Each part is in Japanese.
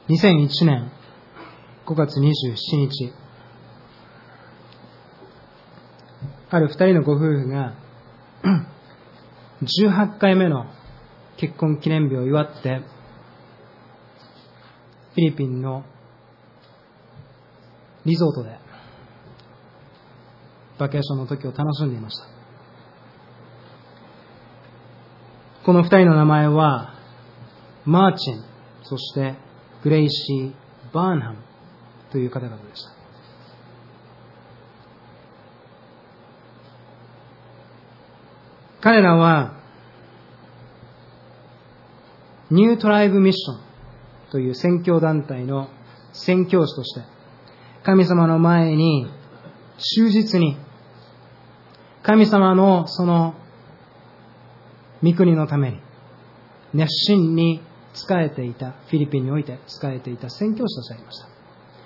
2001年5月27日、ある2人のご夫婦が18回目の結婚記念日を祝って、フィリピンのリゾートでバケーションの時を楽しんでいました。この2人の名前はマーチン、そしてグレイシー・バーンハムという方々でした。彼らはニュートライブミッションという宣教団体の宣教師として、神様の前に忠実に神様のその御国のために熱心に仕えていた、フィリピンにおいて仕えていた宣教師としてありました。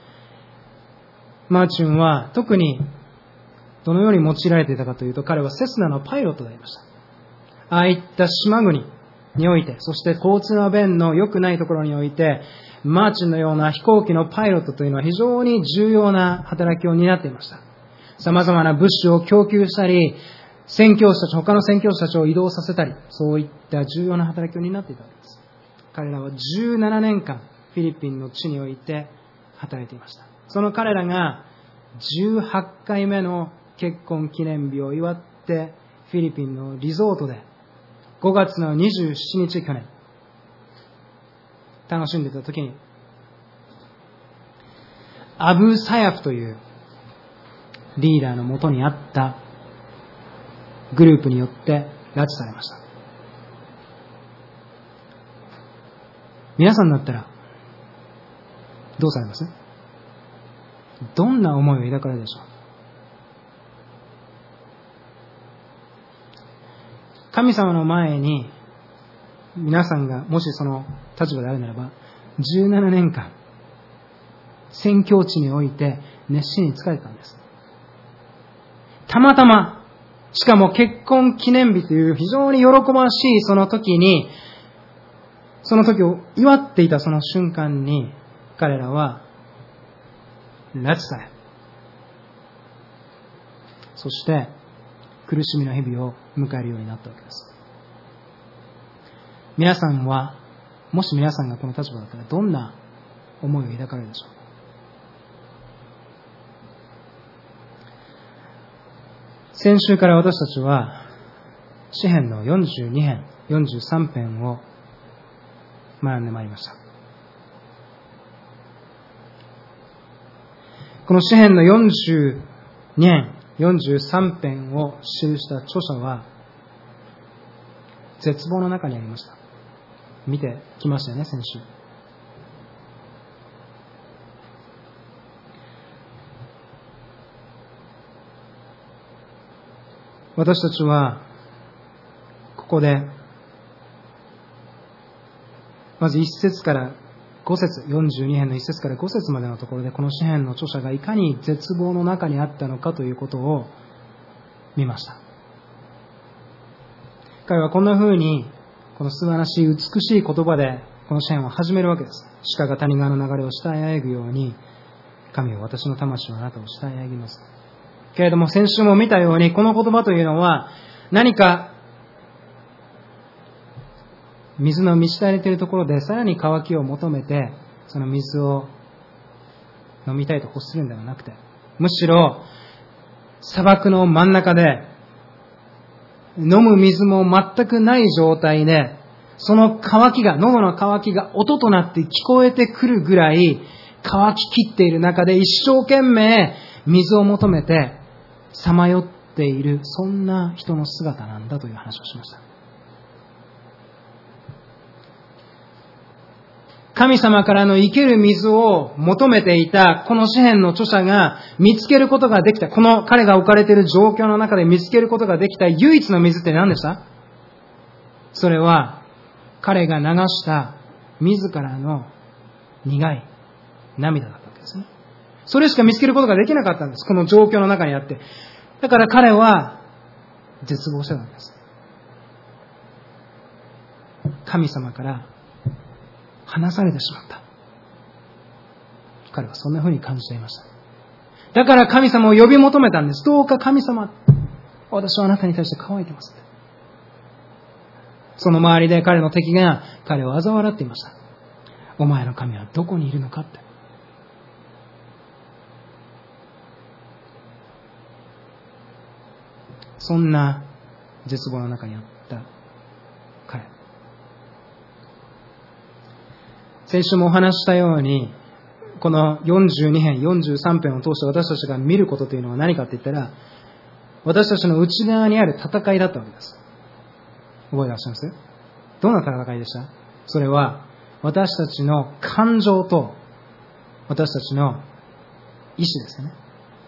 マーチュンは特にどのように用いられていたかというと、彼はセスナのパイロットでありました。ああいった島国において、そして交通の便の良くないところにおいて、マーチンのような飛行機のパイロットというのは非常に重要な働きを担っていました。様々な物資を供給したり、宣教師たち、他の宣教師たちを移動させたり、そういった重要な働きを担っていたわけです。彼らは17年間フィリピンの地において働いていました。その彼らが18回目の結婚記念日を祝ってフィリピンのリゾートで5月の27日去年楽しんでいた時に、アブ・サヤフというリーダーのもとにあったグループによって拉致されました。皆さんだったらどうされます？どんな思いを抱かれるでしょう？神様の前に皆さんがもしその立場であるならば、17年間宣教地において熱心に仕えたんです。たまたま、しかも結婚記念日という非常に喜ばしいその時に、その時を祝っていたその瞬間に、彼らは拉致され、そして苦しみの日々を迎えるようになったわけです。皆さんは、もし皆さんがこの立場だったらどんな思いを抱かれるでしょう？先週から私たちは詩編の42編、43編を学んでまいりました。この詩編の42編、43編を記した著者は絶望の中にありました。見てきましたよね、先週。私たちはここでまず1節から5節、42編の1節から5節までのところで、この詩編の著者がいかに絶望の中にあったのかということを見ました。彼はこんな風にこの素晴らしい美しい言葉でこの詩編を始めるわけです。鹿が谷川の流れを慕いあえぐように、神よ、私の魂はあなたを慕いあえぎます。けれども先週も見たように、この言葉というのは何か水の満ち足りているところでさらに渇きを求めてその水を飲みたいと欲するんではなくて、むしろ砂漠の真ん中で飲む水も全くない状態で、その渇きが、喉の渇きが音となって聞こえてくるぐらい渇ききっている中で一生懸命水を求めてさまよっている、そんな人の姿なんだという話をしました。神様からの生ける水を求めていたこの詩編の著者が見つけることができた、この彼が置かれている状況の中で見つけることができた唯一の水って何でした？それは彼が流した自らの苦い涙だったわけですね。それしか見つけることができなかったんです、この状況の中にあって。だから彼は絶望してたんです。神様から離されてしまった。 彼はそんな風に感じていました。だから神様を呼び求めたんです。どうか神様、私はあなたに対して乾いてます。その周りで彼の敵が彼を嘲笑っていました。お前の神はどこにいるのかって。そんな絶望の中にあった彼。先週もお話したように、この42編、43編を通して私たちが見ることというのは何かって言ったら、私たちの内側にある戦いだったわけです。覚えてらっしゃいます？どんな戦いでした？それは私たちの感情と私たちの意志ですね。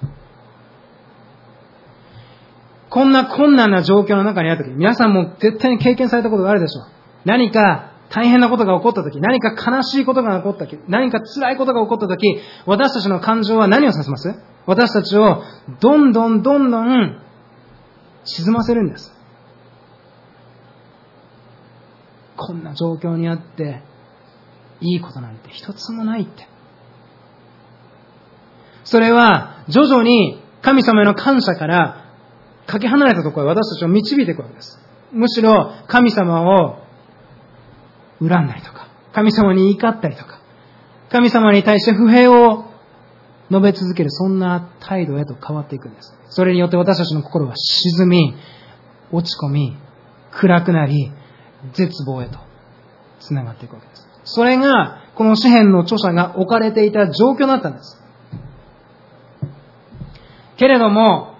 こんな困難な状況の中にあったとき、皆さんも絶対に経験されたことがあるでしょう。何か大変なことが起こったとき、何か悲しいことが起こったとき、何か辛いことが起こったとき、私たちの感情は何をさせます？私たちをどんどん沈ませるんです。こんな状況にあっていいことなんて一つもないって。それは徐々に神様への感謝からかけ離れたところへ私たちを導いていくわけです。むしろ神様を恨んだりとか、神様に怒ったりとか、神様に対して不平を述べ続ける、そんな態度へと変わっていくんです。それによって私たちの心は沈み、落ち込み、暗くなり、絶望へとつながっていくわけです。それがこの詩編の著者が置かれていた状況だったんです。けれども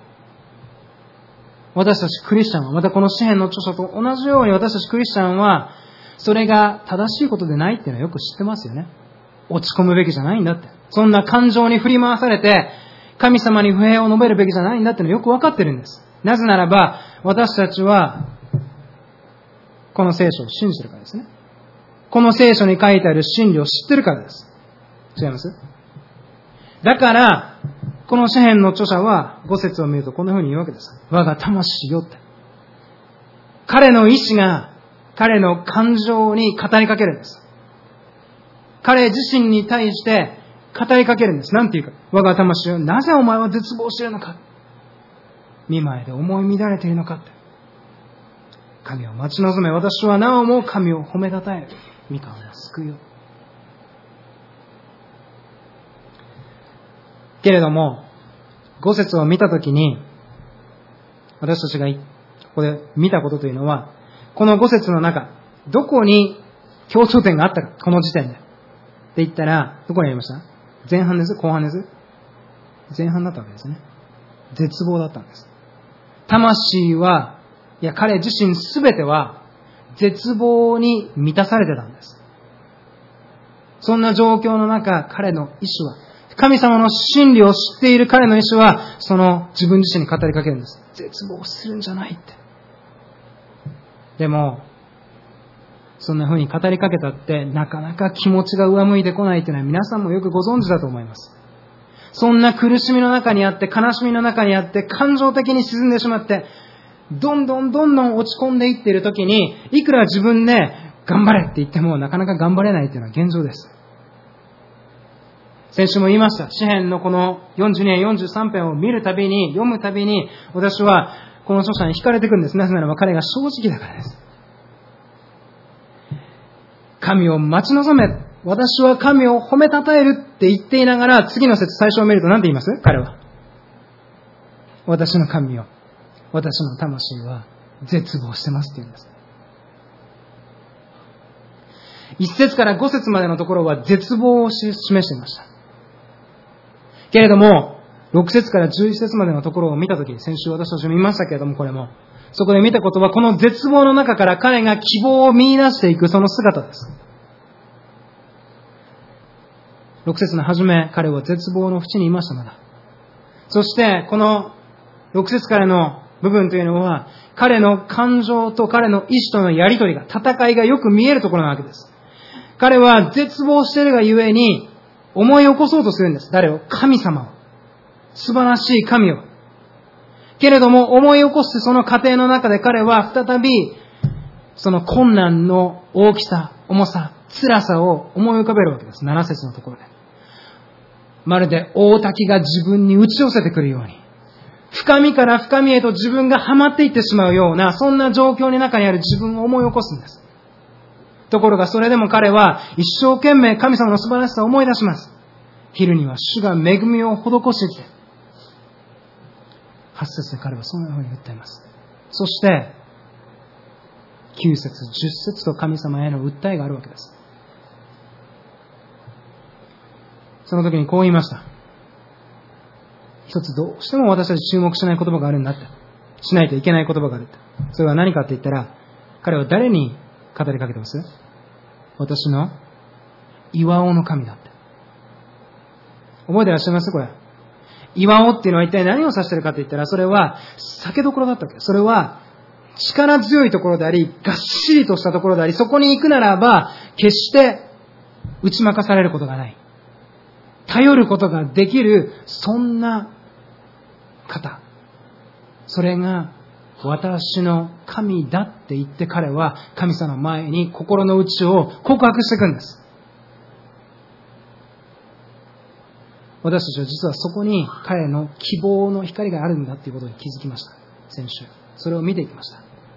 私たちクリスチャンは、またこの詩編の著者と同じように私たちクリスチャンはそれが正しいことでないっていうのはよく知ってますよね。落ち込むべきじゃないんだって、そんな感情に振り回されて神様に不平を述べるべきじゃないんだっていうのはよくわかってるんです。なぜならば私たちはこの聖書を信じてるからですね。この聖書に書いてある真理を知ってるからです。違います？だからこの詩編の著者は5節を見るとこんな風に言うわけです。我が魂よって。彼の意志が彼の感情に語りかけるんです。彼自身に対して語りかけるんです。なんていうか、我が魂よ、なぜお前は絶望しているのか。見舞いで思い乱れているのかって。神を待ち望め、私はなおも神を褒めたたえる。御顔を救うよ。けれども、5節を見たときに、私たちがここで見たことというのは、この5節の中、どこに共通点があったか、この時点で。って言ったら、どこにありました？前半です？後半です？前半だったわけですね。絶望だったんです。魂は、いや彼自身すべては絶望に満たされてたんです。そんな状況の中、彼の意志は、神様の真理を知っている彼の意志は、その自分自身に語りかけるんです。絶望するんじゃないって。でも、そんな風に語りかけたって、なかなか気持ちが上向いてこないというのは皆さんもよくご存知だと思います。そんな苦しみの中にあって、悲しみの中にあって、感情的に沈んでしまって、どんどん落ち込んでいっている時に、いくら自分で頑張れって言ってもなかなか頑張れないというのは現状です。先週も言いました。詩編のこの42編、43編を見るたびに、読むたびに、私はこの著者に惹かれてくるんです。なぜならば彼が正直だからです。神を待ち望め、私は神を褒めたたえるって言っていながら、次の節最初を見ると何て言います？彼は。私の神よ、私の魂は絶望してますって言うんです。1節から5節までのところは絶望を示していました。けれども、6節から11節までのところを見たとき、先週私たち見ましたけれども、これも、そこで見たことは、この絶望の中から彼が希望を見出していくその姿です。6節の初め、彼は絶望の淵にいましたまだ。そして、この6節からの部分というのは、彼の感情と彼の意志とのやりとりが、戦いがよく見えるところなわけです。彼は絶望しているがゆえに、思い起こそうとするんです。誰を？神様を。素晴らしい神を。けれども、思い起こしてその過程の中で彼は再び、その困難の大きさ、重さ、辛さを思い浮かべるわけです。7節のところで。 まるで大滝が自分に打ち寄せてくるように、深みから深みへと自分がはまっていってしまうような、そんな状況の中にある自分を思い起こすんです。ところがそれでも彼は一生懸命神様の素晴らしさを思い出します。昼には主が恵みを施していて、8節で彼はそのように言っています。そして9節、10節と神様への訴えがあるわけです。その時にこう言いました。一つどうしても私たち注目しない言葉があるんだって。しないといけない言葉があるって。それは何かって言ったら、彼は誰に語りかけてます？私の岩尾の神だって。覚えてらっしゃいます？これ。岩尾っていうのは一体何を指しているかって言ったら、それは酒どころだったわけ。それは力強いところであり、がっしりとしたところであり、そこに行くならば、決して打ち負かされることがない。頼ることができる、そんな方。それが私の神だって言って彼は神様の前に心の内を告白していくんです。私たちは実はそこに彼の希望の光があるんだということに気づきました。先週。それを見ていきました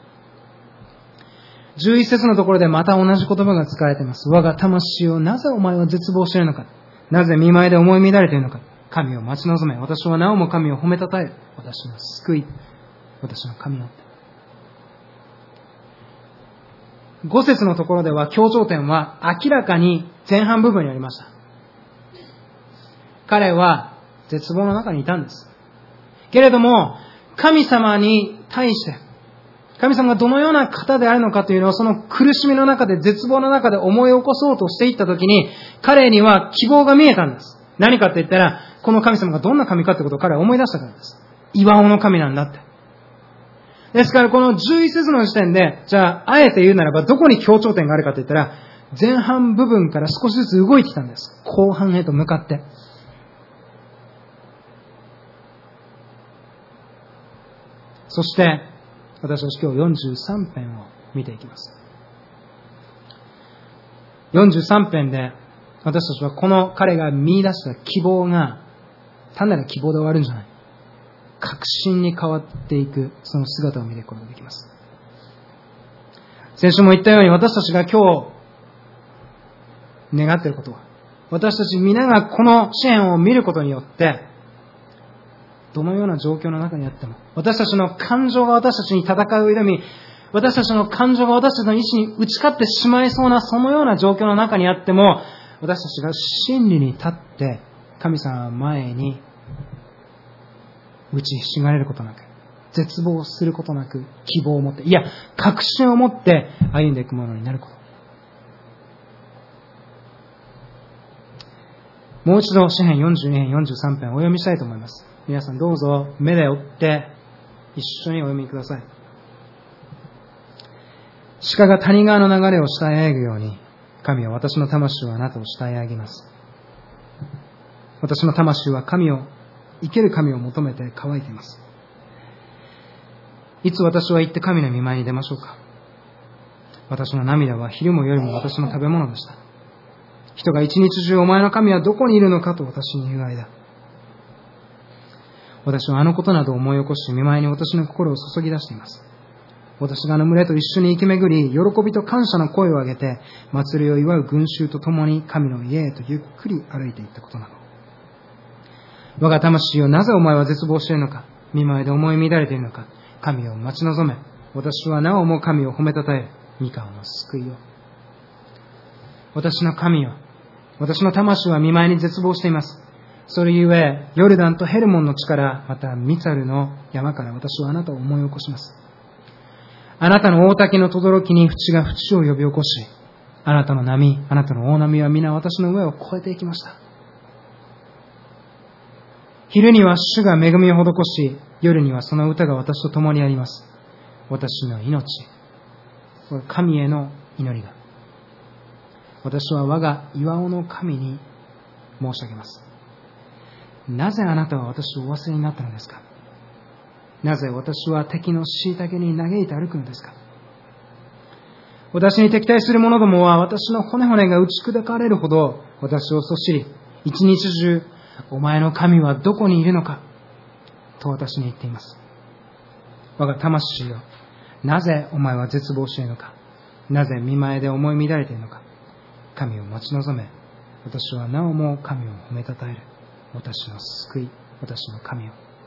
。11節のところでまた同じ言葉が使われています。我が魂よ、なぜお前は絶望しているのか。なぜ見舞いで思い乱れているのか。神を待ち望め。私はなおも神を褒めたたえる。私の救い。私の神よ。5節のところでは強調点は明らかに前半部分にありました。彼は絶望の中にいたんです。けれども、神様に対して、神様がどのような方であるのかというのをその苦しみの中で、絶望の中で思い起こそうとしていったときに、彼には希望が見えたんです。何かって言ったら、この神様がどんな神かということを彼は思い出したからです。岩尾の神なんだって。ですからこの11節の時点で、じゃあ、あえて言うならばどこに強調点があるかと言ったら、前半部分から少しずつ動いてきたんです。後半へと向かって。そして、私たち今日43編を見ていきます。43編で、私たちはこの彼が見出した希望が、単なる希望で終わるんじゃない。確信に変わっていく、その姿を見ることができます。先週も言ったように、私たちが今日願っていることは、私たち皆がこの詩篇を見ることによって、どのような状況の中にあっても、私たちの感情が私たちに戦いを挑み、私たちの感情が私たちの意志に打ち勝ってしまいそうな、そのような状況の中にあっても、私たちが真理に立って、神様の前に打ちひしがれることなく、絶望することなく、希望を持って、いや、確信を持って歩んでいくものになること。もう一度、詩編42編、43編をお読みしたいと思います。皆さんどうぞ目で追って一緒にお読みください。鹿が谷川の流れを慕い上げるように、神は私の魂はあなたを慕い上げます。私の魂は神を、生ける神を求めて乾いています。いつ私は行って神の御前に出ましょうか。私の涙は昼も夜も私の食べ物でした。人が一日中お前の神はどこにいるのかと私に言う間、私はあのことなどを思い起こし、御前に私の心を注ぎ出しています。私があの群れと一緒に生き巡り、喜びと感謝の声を上げて、祭りを祝う群衆と共に神の家へとゆっくり歩いていったことなど。我が魂よ、なぜお前は絶望しているのか。御前で思い乱れているのか。神を待ち望め。私はなおも神を褒めたたえる。御顔の救いを。私の神よ、私の魂は御前に絶望しています。それゆえ、ヨルダンとヘルモンの地から、またミツァルの山から私はあなたを思い起こします。あなたの大滝の轟に淵が淵を呼び起こし、あなたの波、あなたの大波は皆私の上を越えていきました。昼には主が恵みを施し、夜にはその歌が私と共にあります。私の命、神への祈りが。私は我が岩尾の神に申し上げます。なぜあなたは私をお忘れになったのですか。なぜ私は敵の虐げに嘆いて歩くのですか。私に敵対する者どもは私の骨々が打ち砕かれるほど私をそしり、一日中お前の神はどこにいるのかと私に言っています。我が魂よ、なぜお前は絶望しているのか、なぜ見前で思い乱れているのか。神を待ち望め。私はなおも神を褒めたたえる。私の救い、私の神よ。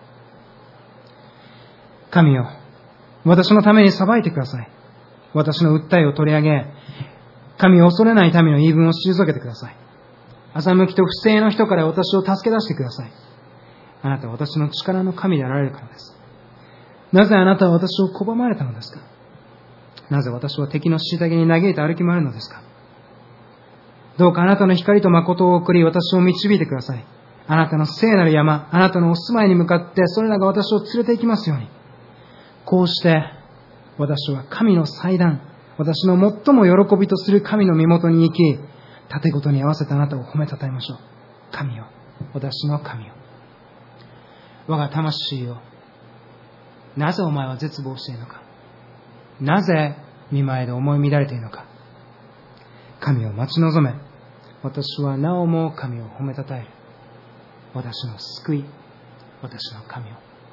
神よ、私のために裁いてください。私の訴えを取り上げ、神を恐れない民の言い分を退けてください。欺きと不正の人から私を助け出してください。あなたは私の力の神であられるからです。なぜあなたは私を拒まれたのですか。なぜ私は敵の虐げに嘆いて歩き回るのですか。どうかあなたの光と誠を送り、私を導いてください。あなたの聖なる山、あなたのお住まいに向かって、それらが私を連れて行きますように。こうして、私は神の祭壇、私の最も喜びとする神の身元に行き、盾ごとに合わせてあなたを褒めたたえましょう。神よ、私の神よ。我が魂よ、なぜお前は絶望しているのか。なぜ見前で思い乱れているのか。神を待ち望め。私はなおも神を褒めたたえる。私の救い、私の神を。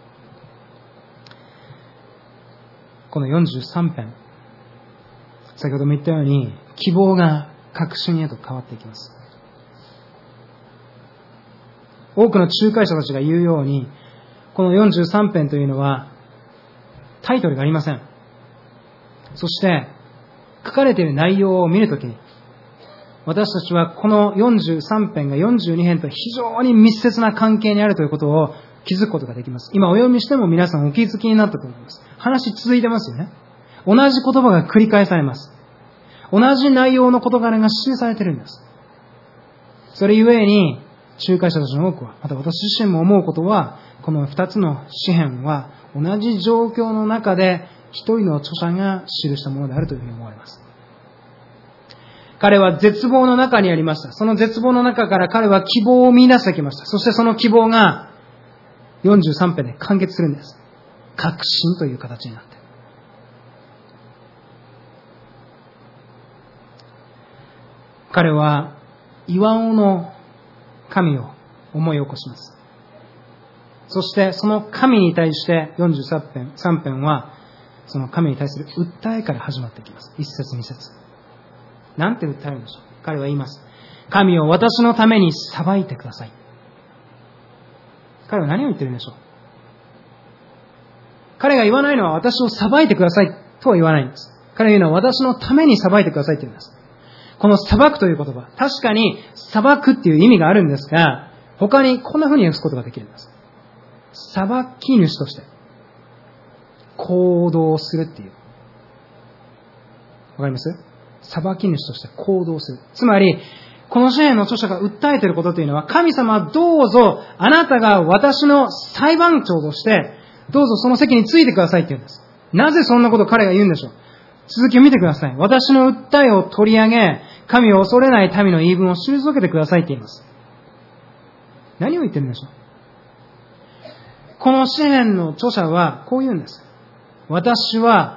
この43編、先ほども言ったように希望が確信へと変わっていきます。多くの仲介者たちが言うように、この43編というのはタイトルがありません。そして書かれている内容を見るときに、私たちはこの43編が42編と非常に密接な関係にあるということを気づくことができます。今お読みしても皆さんお気づきになったと思います。話続いてますよね。同じ言葉が繰り返されます。同じ内容の事柄が記されているんです。それゆえに仲介者たちの多くは、また私自身も思うことは、この2つの詩編は同じ状況の中で一人の著者が記したものであるというふうに思われます。彼は絶望の中にありました。その絶望の中から彼は希望を見出してきました。そしてその希望が43編で完結するんです。確信という形になって。彼は岩尾の神を思い起こします。そしてその神に対して43編はその神に対する訴えから始まっていきます。一節二節。なんて訴えるんでしょう。彼は言います。神を私のために裁いてください。彼は何を言ってるんでしょう。彼が言わないのは私を裁いてくださいとは言わないんです。彼が言うのは私のために裁いてくださいと言うんです。この裁くという言葉、確かに裁くっていう意味があるんですが、他にこんな風に訳すことができるんです。裁き主として行動するっていう。わかります？裁き主として行動する。つまり、この詩篇の著者が訴えていることというのは、神様どうぞあなたが私の裁判長として、どうぞその席についてくださいって言うんです。なぜそんなことを彼が言うんでしょう。続きを見てください。私の訴えを取り上げ、神を恐れない民の言い分を退けてくださいって言います。何を言ってるんでしょう。この詩篇の著者はこう言うんです。私は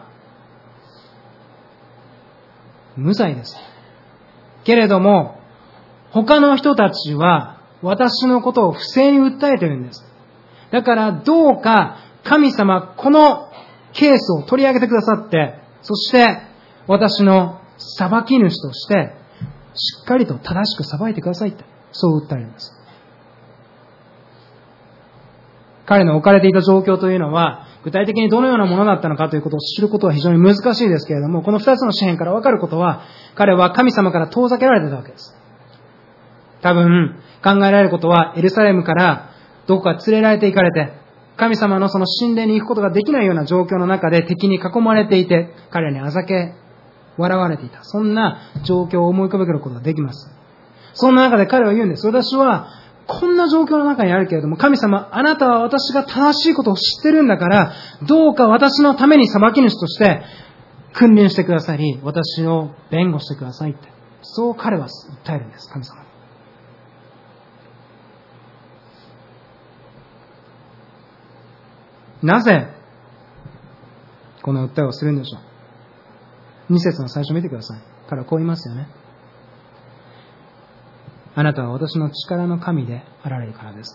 無罪です。けれども、他の人たちは私のことを不正に訴えてるんです。だからどうか神様、このケースを取り上げてくださって、そして私の裁き主としてしっかりと正しく裁いてくださいって、そう訴えるんです。彼の置かれていた状況というのは具体的にどのようなものだったのかということを知ることは非常に難しいですけれども、この2つの詩篇から分かることは、彼は神様から遠ざけられていたわけです。多分考えられることは、エルサレムからどこか連れられて行かれて、神様のその神殿に行くことができないような状況の中で敵に囲まれていて、彼らにあざけ笑われていた。そんな状況を思い浮かべることができます。そんな中で彼は言うんです。私はこんな状況の中にあるけれども、神様、あなたは私が正しいことを知ってるんだから、どうか私のために裁き主として君臨してくださり、私を弁護してくださいって。そう彼は訴えるんです、神様に。なぜこの訴えをするんでしょう。2節の最初見てください。彼はこう言いますよね。 あなたは私の力の神であられるからです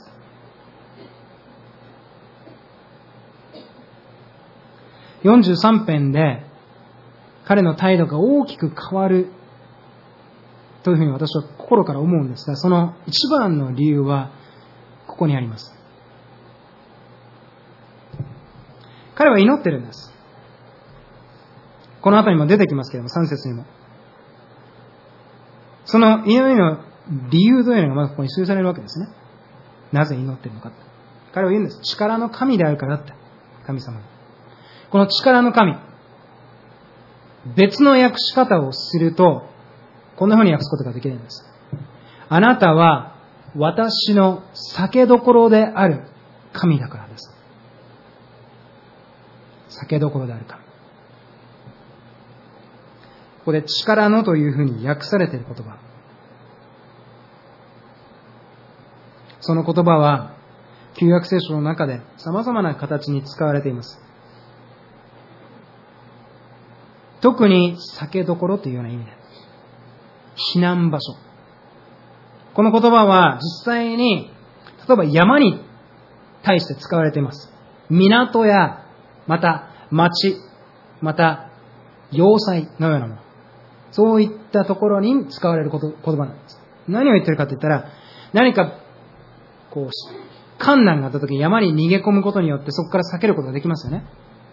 。43編で彼の態度が大きく変わるというふうに私は心から思うんですが、その一番の理由はここにあります。彼は祈ってるんです。この後にも出てきますけれども、3節にも。その祈りの理由というのがまずここに記されるわけですね。なぜ祈っているのか。彼は言うんです。力の神であるからって。神様に。この力の神。別の訳し方をすると、こんな風に訳すことができるんです。あなたは私の酒どころである神だからです。酒どころである神。ここで力のというふうに訳されている言葉。その言葉は旧約聖書の中で様々な形に使われています。特に酒どころというような意味で、避難場所。この言葉は実際に例えば山に対して使われています。港やまた町、また要塞のようなもの、そういったところに使われる言葉なんです。何を言ってるかと言ったら、何かこう困難があった時に山に逃げ込むことによってそこから避けることができますよね。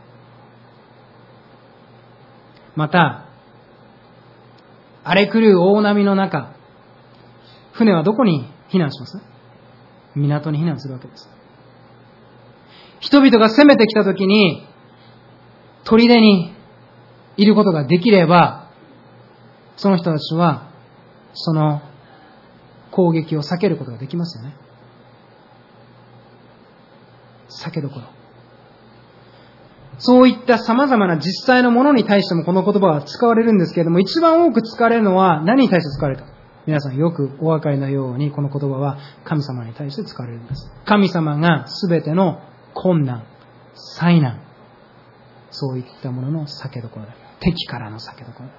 また荒れ狂う大波の中、船はどこに避難します？港に避難するわけです。人々が攻めてきたときに砦にいることができれば、その人たちはその攻撃を避けることができますよね。避けどころ。そういった様々な実際のものに対してもこの言葉は使われるんですけれども、一番多く使われるのは何に対して使われるか。皆さんよくお分かりのように、この言葉は神様に対して使われるんです。神様がすべての困難、災難、そういったものの避けどころだ。敵からの避けどころだ。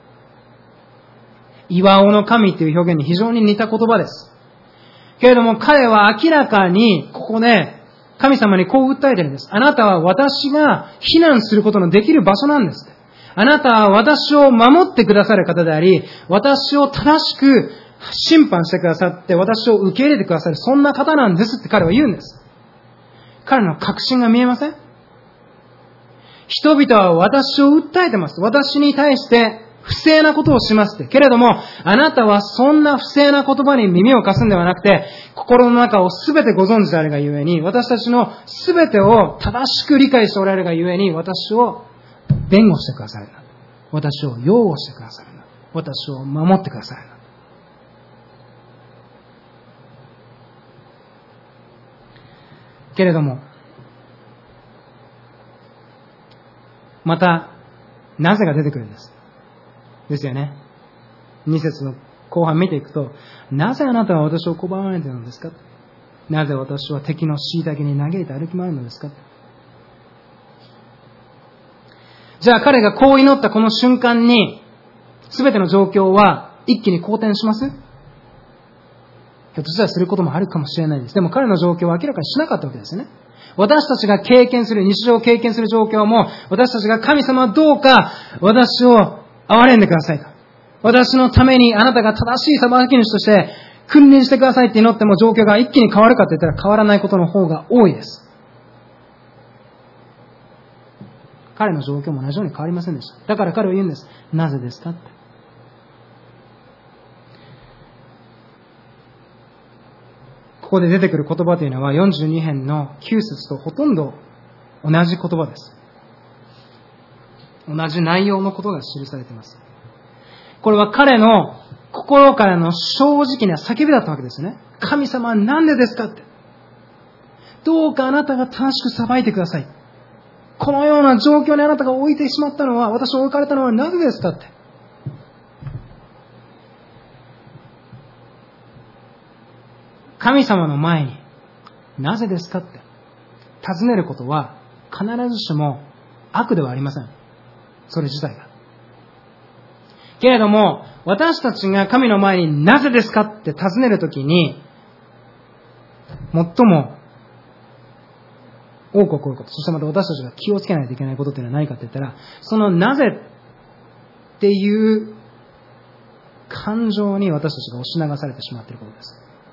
岩尾の神という表現に非常に似た言葉です。けれども彼は明らかにここで神様にこう訴えているんです。あなたは私が避難することのできる場所なんです。あなたは私を守ってくださる方であり、私を正しく審判してくださって、私を受け入れてくださる、そんな方なんですって彼は言うんです。彼の確信が見えません？人々は私を訴えてます。私に対して不正なことをしますって。けれども、あなたはそんな不正な言葉に耳を貸すんではなくて、心の中をすべてご存知であるがゆえに、私たちのすべてを正しく理解しておられるがゆえに、私を弁護してくださるんだ。私を擁護してくださるんだ。私を守ってくださるんだ。けれども、また、なぜが出てくるんです。ですよね。2節の後半見ていくと、なぜあなたは私を拒まれているのですか？なぜ私は敵の虐げに嘆いて歩き回るのですか？じゃあ彼がこう祈ったこの瞬間に、すべての状況は一気に好転します？ひょっとしたらすることもあるかもしれないです。でも彼の状況は明らかにしなかったわけですよね。私たちが経験する、日常を経験する状況も、私たちが神様どうか私を憐れんでくださいと。私のためにあなたが正しい裁き主として君臨してくださいって祈っても状況が一気に変わるかと言ったら変わらないことの方が多いです。彼の状況も同じように変わりませんでした。だから彼は言うんです。なぜですかって。ここで出てくる言葉というのは42編の9節とほとんど同じ言葉です。同じ内容のことが記されています。これは彼の心からの正直な叫びだったわけですね。神様はなんでですかって。どうかあなたが正しく裁いてください。このような状況にあなたが置いてしまったのは、私を置かれたのはなぜですかって。神様の前になぜですかって尋ねることは必ずしも悪ではありません。それ自体が。 けれども、私たちが神の前になぜですかって尋ねるときに、最も多く起こること、そしてまた私たちが気をつけないといけないことっていうのは何かって言ったら、そのなぜっていう感情に私たちが押し流されてしまっていることです。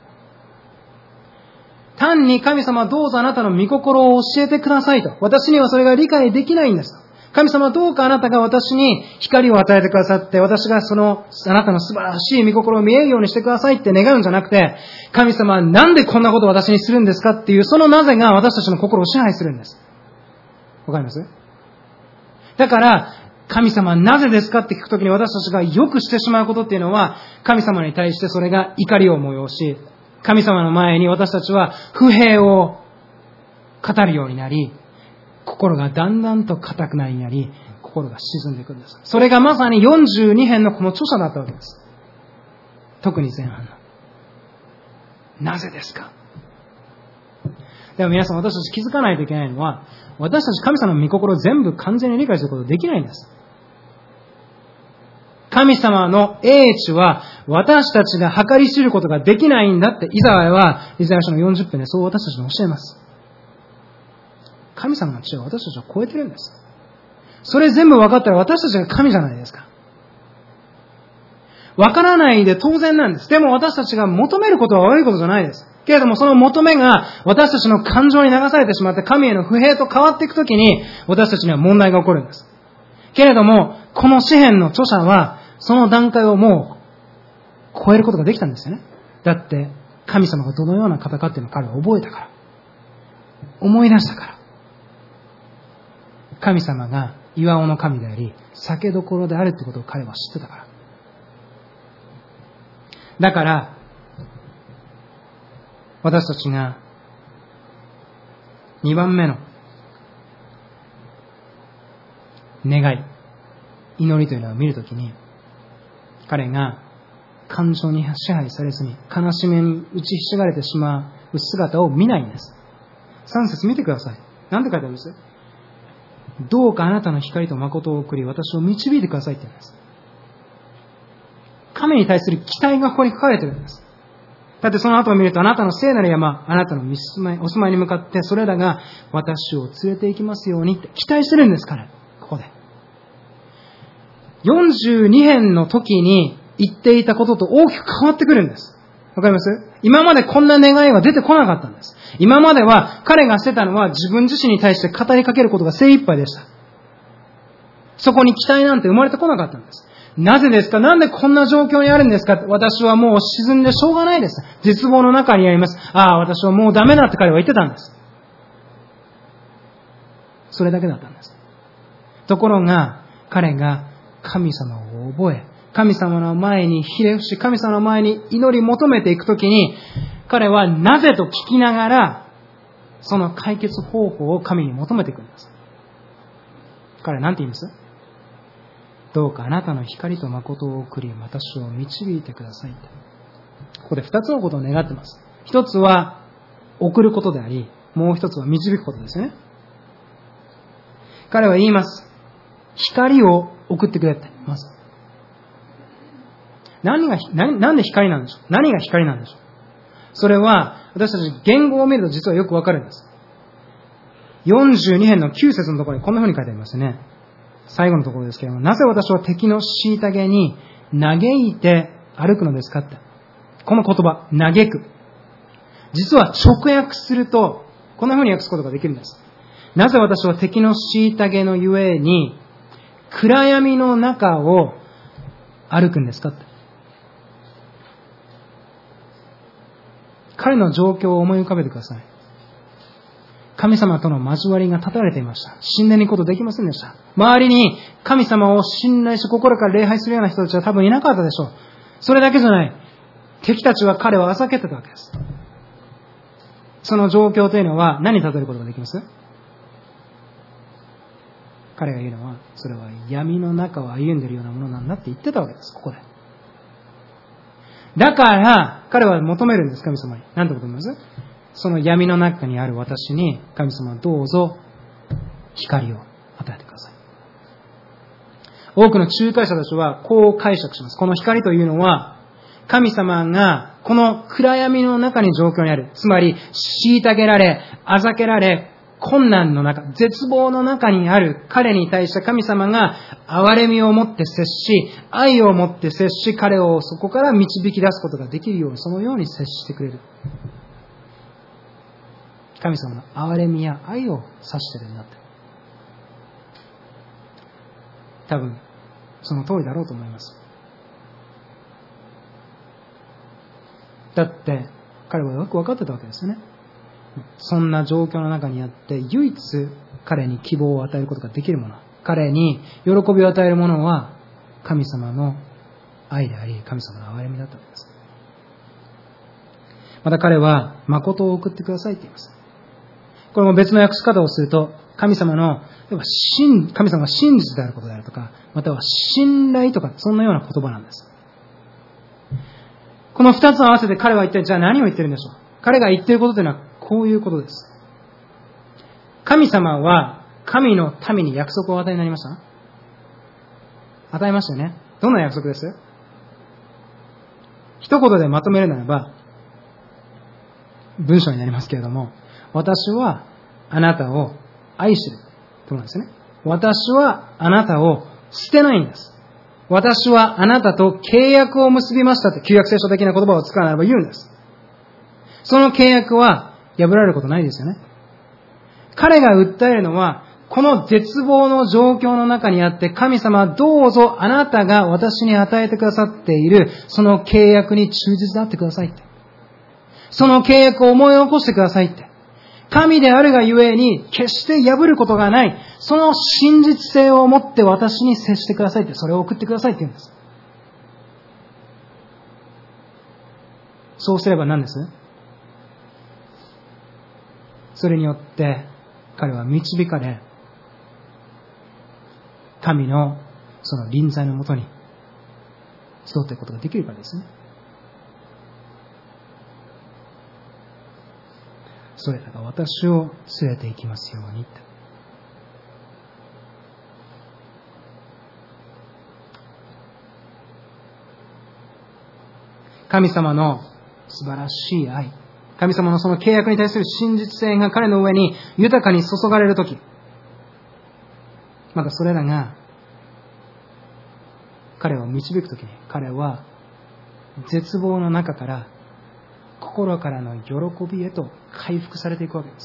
単に神様どうぞあなたの御心を教えてくださいと。私にはそれが理解できないんですと。神様どうかあなたが私に光を与えてくださって、私があなたの素晴らしい御心を見えるようにしてくださいって願うんじゃなくて、神様はなんでこんなことを私にするんですかっていう、そのなぜが私たちの心を支配するんです。わかります？だから、神様なぜですかって聞くときに私たちがよくしてしまうことっていうのは、神様に対してそれが怒りを催し、神様の前に私たちは不平を語るようになり、心がだんだんと固くなりになり、心が沈んでいくんです。それがまさに42編のこの著者だったわけです。特に前半の。なぜですか？でも皆さん、私たち気づかないといけないのは、私たち神様の御心を全部完全に理解することできないんです。神様の英知は私たちが計り知ることができないんだってイザヤはイザヤ書の40分でそう私たちに教えます。神様の知恵は私たちを超えてるんです。それ全部分かったら私たちが神じゃないですか。分からないで当然なんです。でも私たちが求めることは悪いことじゃないです。けれどもその求めが私たちの感情に流されてしまって神への不平と変わっていくときに私たちには問題が起こるんです。けれどもこの詩篇の著者はその段階をもう超えることができたんですよね。だって神様がどのような方かっていうのを彼は覚えたから。思い出したから。神様が岩尾の神であり酒どころであるってことを彼は知ってたから。だから私たちが2番目の願い、祈りというのを見るときに、彼が感情に支配されずに悲しみに打ちひしがれてしまう姿を見ないんです。3節見てください。何て書いてあるんです？どうかあなたの光と誠を送り私を導いてくださいって言うんです。神に対する期待がここに書かれているんです。だってその後を見るとあなたの聖なる山、あなたのお住まいに向かってそれらが私を連れて行きますようにって期待してるんですから、ここで。42編の時に言っていたことと大きく変わってくるんです。わかります？今までこんな願いは出てこなかったんです。今までは彼がしてたのは自分自身に対して語りかけることが精一杯でした。そこに期待なんて生まれてこなかったんです。なぜですか？なんでこんな状況にあるんですか？私はもう沈んでしょうがないです。絶望の中にあります。私はもうダメだって彼は言ってたんです。それだけだったんです。ところが彼が神様を覚え、神様の前にひれ伏し、神様の前に祈り求めていくときに、彼はなぜと聞きながら、その解決方法を神に求めていくんです。彼は何て言います？どうかあなたの光と誠を送り、私を導いてくださいって。ここで2つのことを願っています。一つは送ることであり、もう一つは導くことですよね。彼は言います。光を送ってくれって。まず。なんで光なんでしょう？何が光なんでしょう？それは、私たち言語を見ると実はよくわかるんです。42編の9節のところにこんな風に書いてありますね。最後のところですけれども、なぜ私は敵の虐に嘆いて歩くのですかって。この言葉、嘆く。実は直訳すると、こんな風に訳すことができるんです。なぜ私は敵の虐のゆえに、暗闇の中を歩くんですかって。彼の状況を思い浮かべてください。神様との交わりが断たれていました。信頼に行くことできませんでした。周りに神様を信頼し心から礼拝するような人たちは多分いなかったでしょう。それだけじゃない。敵たちは彼を嘲けてたわけです。その状況というのは何に例えることができます？彼が言うのは、それは闇の中を歩んでいるようなものなんだって言ってたわけです、ここで。だから、彼は求めるんです、神様に。何てこと言います？その闇の中にある私に、神様どうぞ光を与えてください。 多くの仲介者たちはこう解釈します。この光というのは、神様がこの暗闇の中に状況にある。つまり、虐げられ、あざけられ、困難の中、絶望の中にある彼に対して神様が憐れみを持って接し、愛を持って接し、彼をそこから導き出すことができるように、そのように接してくれる。神様の憐れみや愛を指してるんだって。多分、その通りだろうと思います。だって、彼はよく分かってたわけですよね。そんな状況の中にあって、唯一彼に希望を与えることができるもの、彼に喜びを与えるものは、神様の愛であり、神様の憐れみだったわけです。また彼は、誠を送ってくださいって言います。これも別の訳し方をすると、神様が真実であることであるとか、または信頼とか、そんなような言葉なんです。この二つを合わせて彼は一体じゃあ何を言ってるんでしょう。彼が言っていることというのはこういうことです。神様は神の民に約束を与えになりました？与えましたよね。どんな約束です？一言でまとめるならば、文章になりますけれども、私はあなたを愛しているとなんですね。私はあなたを捨てないんです。私はあなたと契約を結びましたって旧約聖書的な言葉を使うならば言うんです。その契約は破られることないですよね。彼が訴えるのは、この絶望の状況の中にあって、神様どうぞあなたが私に与えてくださっているその契約に忠実であってくださいって。その契約を思い起こしてくださいって。神であるがゆえに決して破ることがない。その真実性を持って私に接してくださいって。それを送ってくださいって言うんです。そうすれば何です？それによって彼は導かれ、神のその臨在のもとに集っていくことができるからですね。それらが私を連れて行きますようにって。神様の素晴らしい愛、神様のその契約に対する真実性が彼の上に豊かに注がれるとき、またそれらが彼を導くときに、彼は絶望の中から心からの喜びへと回復されていくわけです。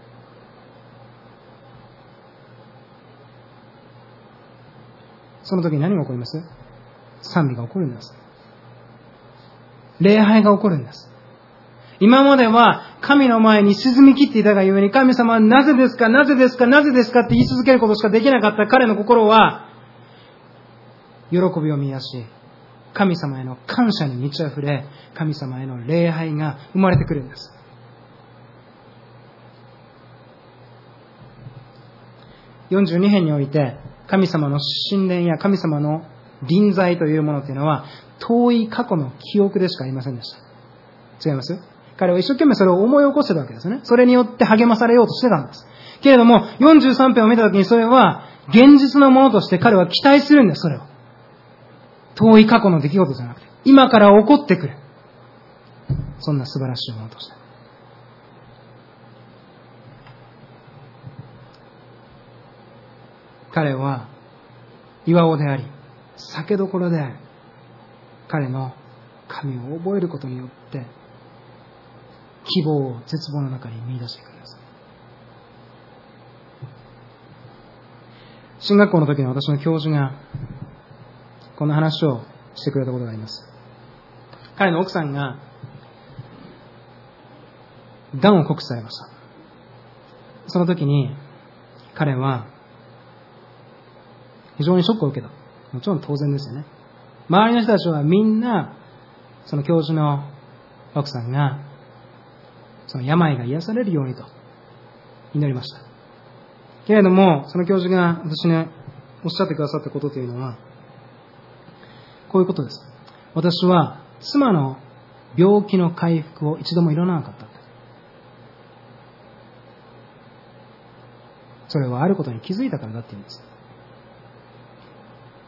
その時に何が起こります？賛美が起こるんです。礼拝が起こるんです。今までは神の前に沈み切っていたがゆえに、神様はなぜですか、なぜですか、なぜですかって言い続けることしかできなかった彼の心は、喜びを見出し、神様への感謝に満ち溢れ、神様への礼拝が生まれてくるんです。42編において、神様の神殿や神様の臨在というものというのは、遠い過去の記憶でしかありませんでした。違います？彼は一生懸命それを思い起こしてたわけですね。それによって励まされようとしてたんです。けれども、43編を見たときにそれは、現実のものとして彼は期待するんです、それを。遠い過去の出来事じゃなくて、今から起こってくる。そんな素晴らしいものとして。彼は、岩尾であり、酒どころで、彼の神を覚えることによって、希望を絶望の中に見出していくんです。進学校の時の私の教授が、こんな話をしてくれたことがあります。彼の奥さんが、がんを告知されました。その時に、彼は、非常にショックを受けた。もちろん当然ですよね。周りの人たちはみんな、その教授の奥さんが、その病が癒されるようにと祈りました。けれども、その教授が私におっしゃってくださったことというのは、こういうことです。私は妻の病気の回復を一度も祈らなかった。それはあることに気づいたからだって言うんです。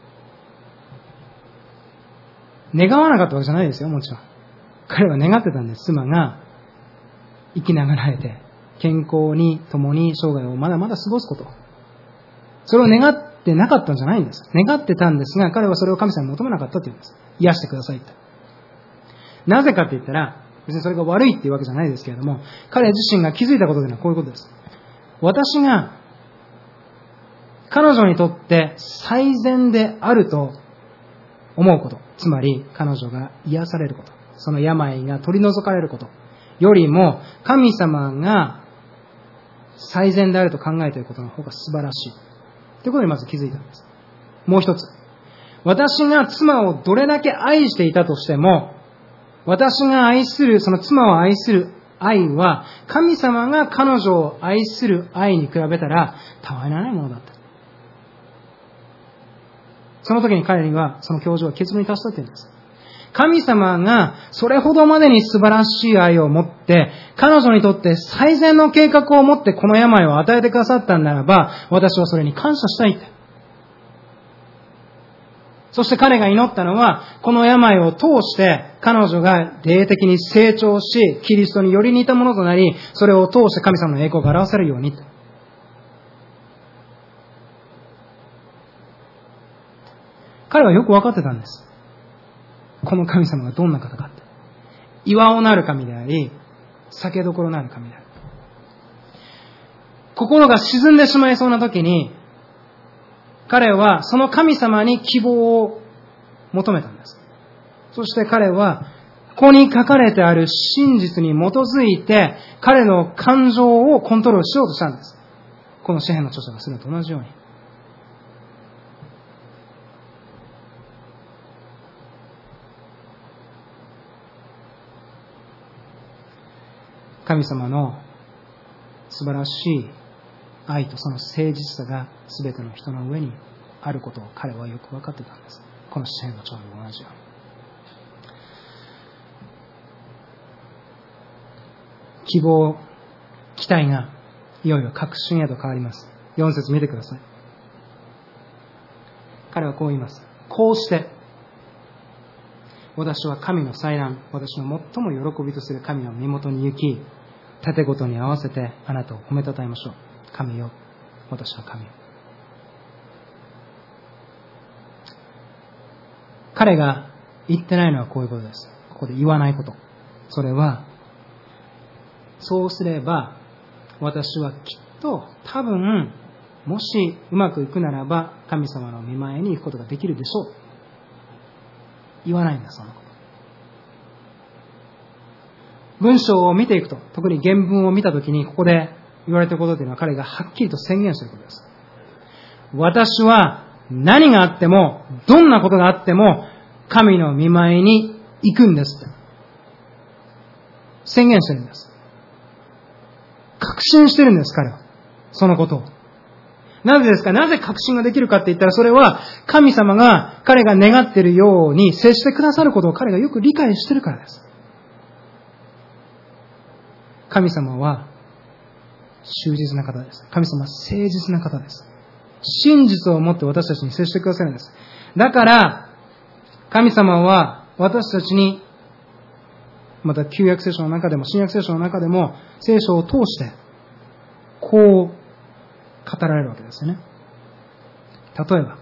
願わなかったわけじゃないですよ、もちろん。彼は願ってたんです。妻が生きながらえて、健康に共に生涯をまだまだ過ごすこと。それを願ってなかったんじゃないんです。願ってたんですが、彼はそれを神様に求めなかったというんです。癒してくださいって。なぜかって言ったら、別にそれが悪いっていうわけじゃないですけれども、彼自身が気づいたことというのはこういうことです。私が彼女にとって最善であると思うこと、つまり彼女が癒されること、その病が取り除かれることよりも、神様が最善であると考えていることの方が素晴らしいということにまず気づいたんです。もう一つ、私が妻をどれだけ愛していたとしても、私が愛する、その妻を愛する愛は、神様が彼女を愛する愛に比べたら、たわいないものだった。その時に彼には、その教授は結論に達したというんです。神様がそれほどまでに素晴らしい愛を持って、彼女にとって最善の計画を持ってこの病を与えてくださったんならば、私はそれに感謝したいって。そして彼が祈ったのは、この病を通して彼女が霊的に成長し、キリストにより似たものとなり、それを通して神様の栄光が表せるように。彼はよく分かってたんです。この神様がどんな方かって。岩をなる神であり、酒どころなる神である。心が沈んでしまいそうな時に、彼はその神様に希望を求めたんです。そして彼は、ここに書かれてある真実に基づいて、彼の感情をコントロールしようとしたんです。この詩篇の著者がするのと同じように。神様の素晴らしい愛とその誠実さが全ての人の上にあることを彼はよく分かってたんです。この詩篇の著者と同じように。希望、期待がいよいよ確信へと変わります。4節見てください。彼はこう言います。こうして私は神の祭壇、私の最も喜びとする神の身元に行き、盾ごとに合わせてあなたを褒めたたえましょう。神よ、私は神よ。彼が言ってないのはこういうことです。ここで言わないこと。それは、そうすれば私はきっと多分、もしうまくいくならば神様の御前に行くことができるでしょう。言わないんだ、そのこと。文章を見ていくと、特に原文を見たときにここで言われていることというのは彼がはっきりと宣言していることです。私は何があっても、どんなことがあっても神の御前に行くんですって宣言しているんです。確信しているんです、彼は。そのことを。なぜですか？なぜ確信ができるかって言ったら、それは神様が彼が願っているように接してくださることを彼がよく理解しているからです。神様は忠実な方です。神様は誠実な方です。真実を持って私たちに接してくださるんです。だから神様は私たちに、また旧約聖書の中でも新約聖書の中でも聖書を通してこう語られるわけですよね。例えば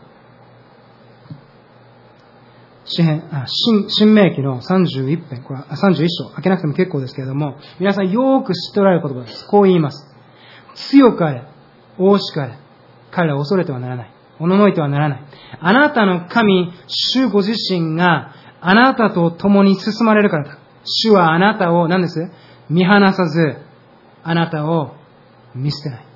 新明記の31編、これは31章、開けなくても結構ですけれども、皆さんよく知っておられる言葉です。こう言います。強くあれ、大しくあれ、彼らを恐れてはならない。おののいてはならない。あなたの神、主ご自身があなたと共に進まれるからだ。主はあなたを、何です？見放さず、あなたを見捨てない。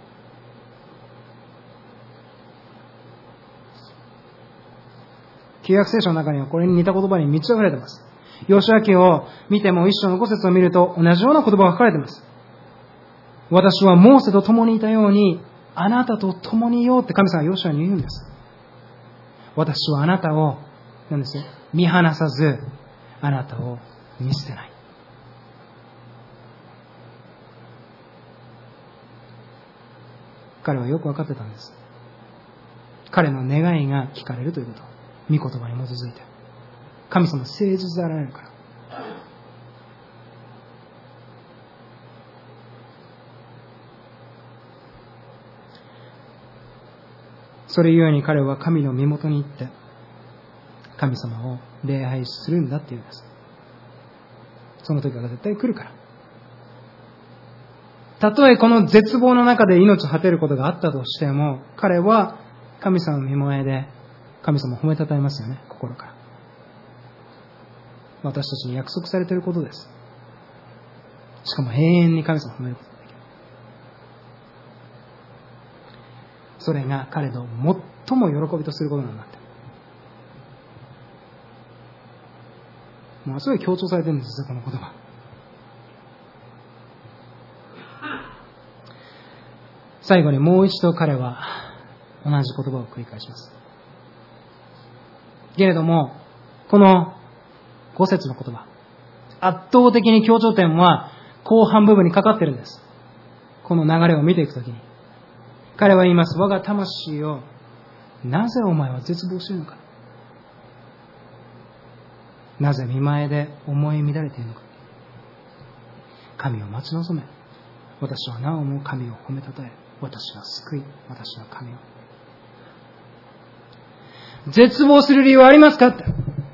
旧約聖書の中にはこれに似た言葉に満ち溢れています。ヨシュア記を見ても一章の5節を見ると同じような言葉が書かれています。私はモーセと共にいたようにあなたと共にいようって神様がヨシュアに言うんです。私はあなたを何です？見放さずあなたを見捨てない。彼はよく分かってたんです。彼の願いが聞かれるということ。御言葉に基づいて。 神様誠実であられるから。それゆえに彼は神の身元に行って神様を礼拝するんだっていうんです。その時が絶対来るから。たとえこの絶望の中で命を果てることがあったとしても、彼は神様の御前で神様を褒めたたえますよね、心から。私たちに約束されていることです。しかも永遠に神様を褒めることができる。それが彼の最も喜びとすることなんだって。もうすごい強調されてるんですよ、この言葉。最後にもう一度彼は同じ言葉を繰り返します。けれども、この5節の言葉、圧倒的に強調点は後半部分にかかっているんです。この流れを見ていくときに。彼は言います。我が魂よ、なぜお前は絶望しているのか。なぜ見前で思い乱れているのか。神を待ち望め。私はなおも神を褒めたたえ。私は救い。私は神を。絶望する理由はありますかって。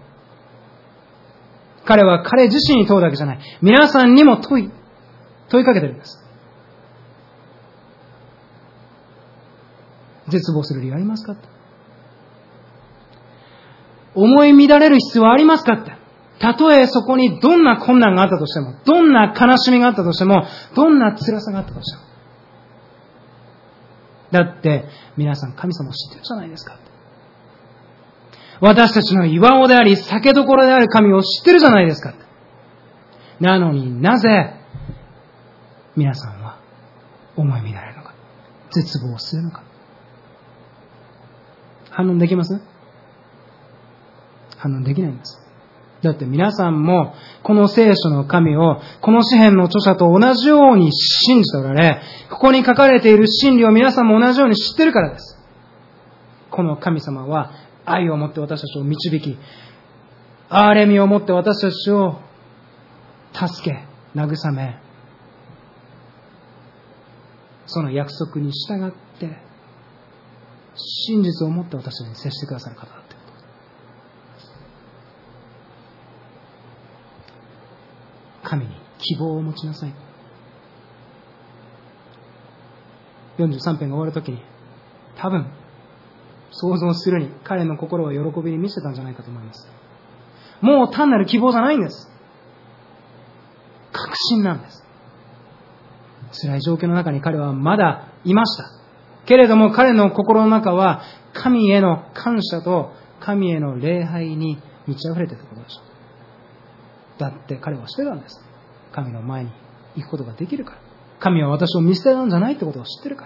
彼は彼自身に問うだけじゃない。皆さんにも問いかけてるんです。絶望する理由はありますかって。思い乱れる必要はありますかって。たとえそこにどんな困難があったとしても、どんな悲しみがあったとしても、どんな辛さがあったとしても。だって、皆さん神様を知ってるじゃないですか。私たちの岩尾であり、酒どころである神を知ってるじゃないですか。なのになぜ、皆さんは思い乱れるのか。絶望するのか。反応できます？反応できないんです。だって皆さんもこの聖書の神をこの詩篇の著者と同じように信じておられ、ここに書かれている真理を皆さんも同じように知っているからです。この神様は愛を持って私たちを導き、憐れみを持って私たちを助け、慰め、その約束に従って真実を持って私たちに接してくださる方だって。神に希望を持ちなさい。43編が終わるときに、多分想像するに彼の心は喜びに満ちてたんじゃないかと思います。もう単なる希望じゃないんです。確信なんです。辛い状況の中に彼はまだいました。けれども彼の心の中は神への感謝と神への礼拝に満ち溢れていることでしょう。だって彼はしてたんです。神の前に行くことができるから。神は私を見捨てたんじゃないってことを知ってるから。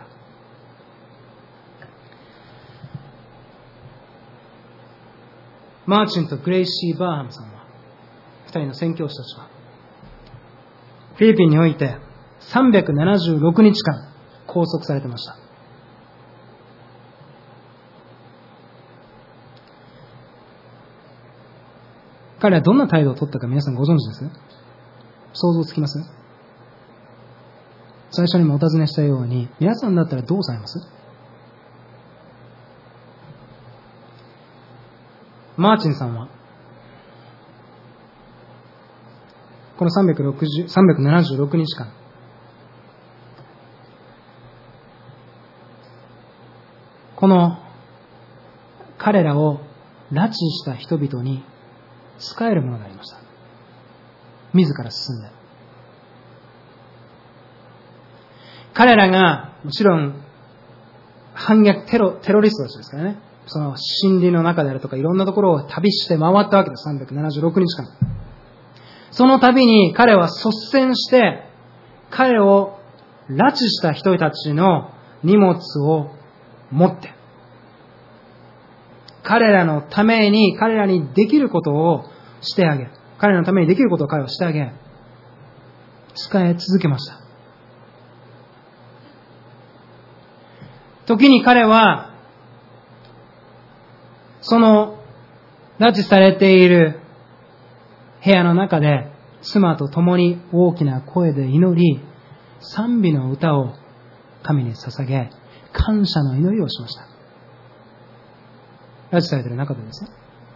マーチンとグレイシー・バーハムさんは、二人の宣教師たちは、フィリピンにおいて376日間拘束されてました。彼はどんな態度を取ったか皆さんご存知です？想像つきます？最初にもお尋ねしたように、皆さんだったらどうされます？マーチンさんはこの376日間この彼らを拉致した人々に使えるものがありました。自ら進んで、彼らがもちろん反逆テロリストたちですからね、その森林の中であるとかいろんなところを旅して回ったわけです。376日間。その度に彼は率先して彼を拉致した人たちの荷物を持って、彼らのために彼らにできることをしてあげる。彼らのためにできることを彼はしてあげ、使い続けました。時に彼はその拉致されている部屋の中で妻と共に大きな声で祈り、賛美の歌を神に捧げ、感謝の祈りをしました。拉致されている中でですね、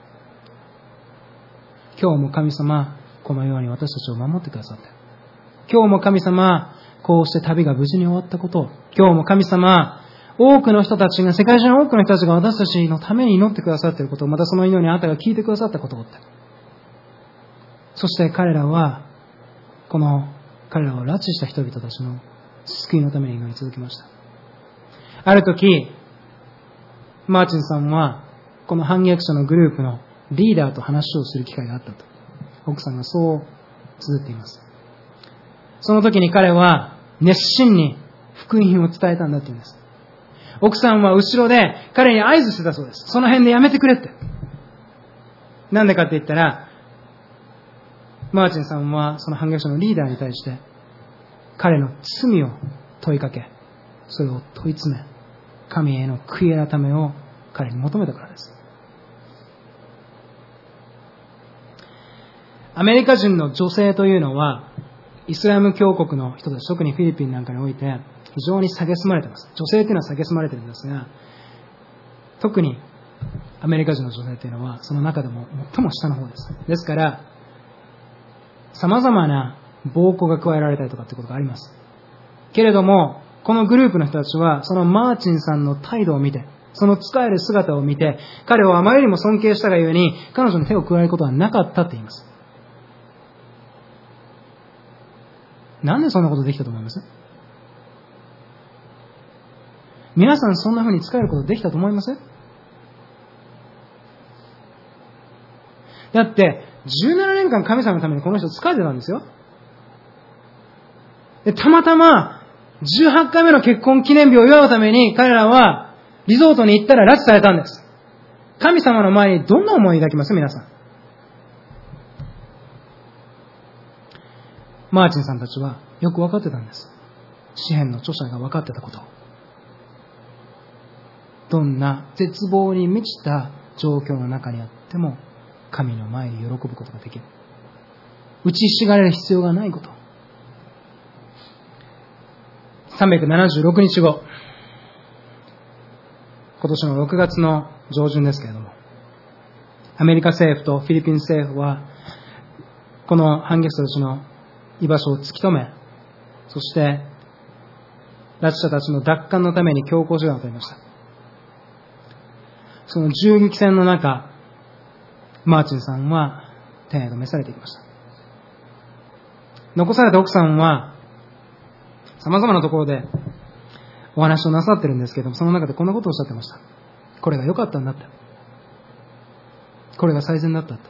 今日も神様、このように私たちを守ってくださって、今日も神様、こうして旅が無事に終わったことを、今日も神様、多くの人たちが、世界中の多くの人たちが私たちのために祈ってくださっていることを、またその祈りにあなたが聞いてくださったことをって。そして彼らは、彼らを拉致した人々たちの救いのために祈り続けました。ある時、マーチンさんは、この反逆者のグループのリーダーと話をする機会があったと。奥さんがそう綴っています。その時に彼は熱心に福音を伝えたんだと言うんです。奥さんは後ろで彼に合図してたそうです。その辺でやめてくれって。なんでかって言ったら、マーチンさんはその反逆者のリーダーに対して彼の罪を問いかけ、それを問い詰め、神への悔い改めを彼に求めたからです。アメリカ人の女性というのは、イスラム教国の人たち、特にフィリピンなんかにおいて、非常に蔑まれています。女性というのは蔑まれているんですが、特にアメリカ人の女性というのは、その中でも最も下の方です。ですから、様々な暴行が加えられたりとかってことがあります。けれども、このグループの人たちは、そのマーチンさんの態度を見て、その仕える姿を見て、彼をあまりにも尊敬したがゆえに、彼女に手を加えることはなかったって言います。なんでそんなことできたと思います？皆さんそんな風に仕えることできたと思います？だって、17年間神様のためにこの人仕えてたんですよ。で、たまたま、18回目の結婚記念日を祝うために彼らはリゾートに行ったら拉致されたんです。神様の前にどんな思い抱きます皆さん。マーチンさんたちはよく分かってたんです。詩篇の著者が分かってたこと。どんな絶望に満ちた状況の中にあっても神の前に喜ぶことができる。打ちひしがれる必要がないこと。376日後、今年の6月の上旬ですけれども、アメリカ政府とフィリピン政府はこの反逆者たちの居場所を突き止め、そして拉致者たちの奪還のために強行手段を取りました。その銃撃戦の中、マーチンさんは手止めされていきました。残された奥さんは様々なところでお話をなさってるんですけれども、その中でこんなことをおっしゃってました。これが良かったんだって。これが最善だったと。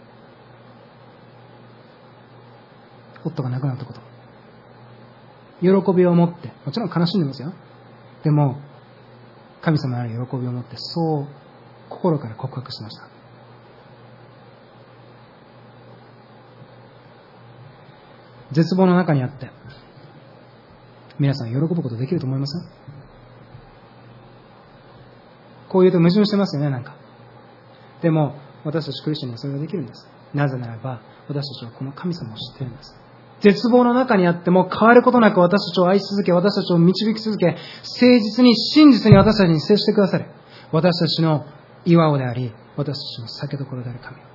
夫が亡くなったこと。喜びを持って、もちろん悲しんでますよ。でも、神様のある喜びを持って、そう心から告白しました。絶望の中にあって、皆さん喜ぶことできると思います？こう言うと矛盾してますよね、なんか。でも、私たちクリスチャンにはそれができるんです。なぜならば、私たちはこの神様を知っているんです。絶望の中にあっても変わることなく私たちを愛し続け、私たちを導き続け、誠実に真実に私たちに接してくださる。私たちの岩尾であり、私たちの酒どころである神を。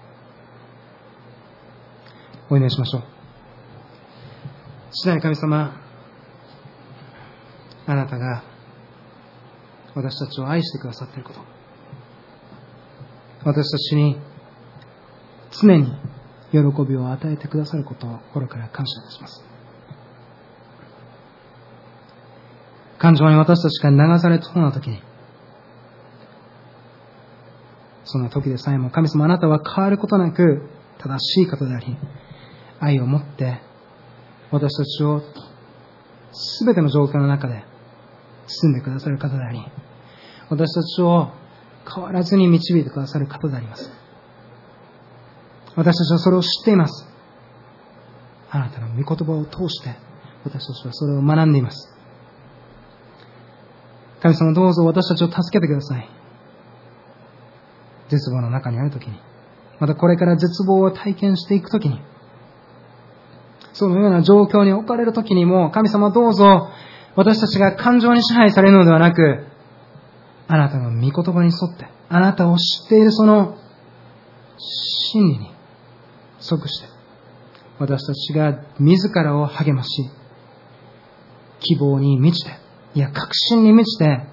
お祈りしましょう。父なる神様、あなたが私たちを愛してくださっていること、私たちに常に喜びを与えてくださることを心から感謝いたします。感情に私たちが流されそうな時に、その時でさえも神様あなたは変わることなく正しい方であり、愛を持って私たちをすべての状況の中で包んでくださる方であり、私たちを変わらずに導いてくださる方であります。私たちはそれを知っています。あなたの御言葉を通して私たちはそれを学んでいます。神様どうぞ私たちを助けてください。絶望の中にあるときにまたこれから絶望を体験していくときに、そのような状況に置かれるときにも、神様どうぞ私たちが感情に支配されるのではなく、あなたの御言葉に沿って、あなたを知っているその真理に即して、私たちが自らを励まし、希望に満ちて、いや確信に満ちて、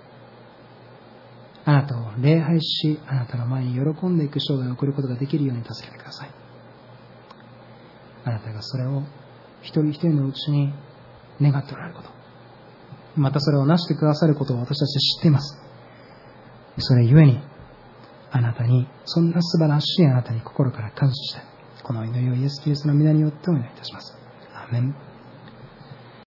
あなたを礼拝し、あなたの前に喜んでいく生涯を送ることができるように助けてください。あなたがそれを一人一人のうちに願っておられること、またそれをなしてくださることを私たちは知っています。それゆえに、あなたに、そんな素晴らしいあなたに心から感謝して、この祈りをイエス・キリストの皆によってお願いいたします。アーメン。